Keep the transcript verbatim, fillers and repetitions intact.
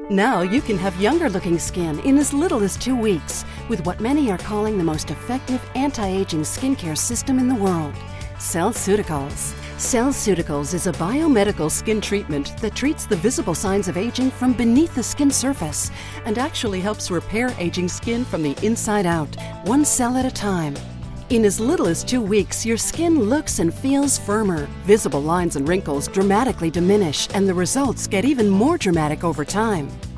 Now you can have younger-looking skin in as little as two weeks with what many are calling the most effective anti-aging skincare system in the world, CellCeuticals. CellCeuticals is a biomedical skin treatment that treats the visible signs of aging from beneath the skin surface and actually helps repair aging skin from the inside out, one cell at a time. In as little as two weeks, your skin looks and feels firmer. Visible lines and wrinkles dramatically diminish, and the results get even more dramatic over time.